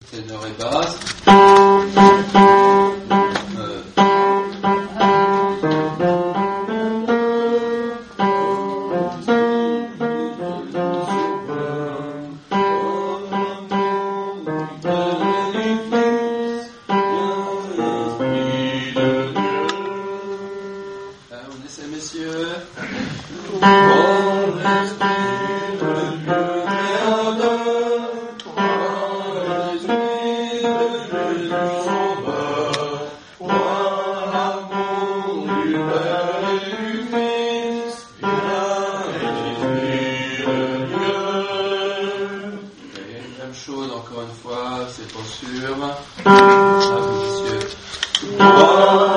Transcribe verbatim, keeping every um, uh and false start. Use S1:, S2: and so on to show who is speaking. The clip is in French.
S1: ténor et basse. Euh, on essaie, messieurs. Chose encore une fois, c'est pas sûr. Ah, messieurs.